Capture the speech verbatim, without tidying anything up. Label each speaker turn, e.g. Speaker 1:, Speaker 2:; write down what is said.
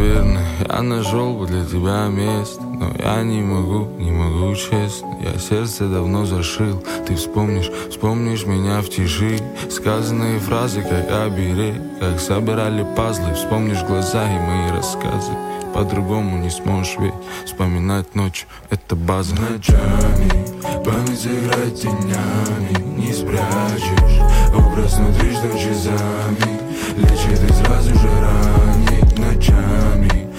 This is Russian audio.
Speaker 1: наверное, я нашел бы для тебя место, но я не могу, не могу, честно. Я сердце давно зашил. Ты вспомнишь, вспомнишь меня в тиши. Сказанные фразы, как оберег, как собирали пазлы. Вспомнишь глаза и мои рассказы. По-другому не сможешь ведь вспоминать ночью, это база.
Speaker 2: Ночами память играет тенями, не спрячешь образ внутри, что часами лечит и сразу же ранит. Ночами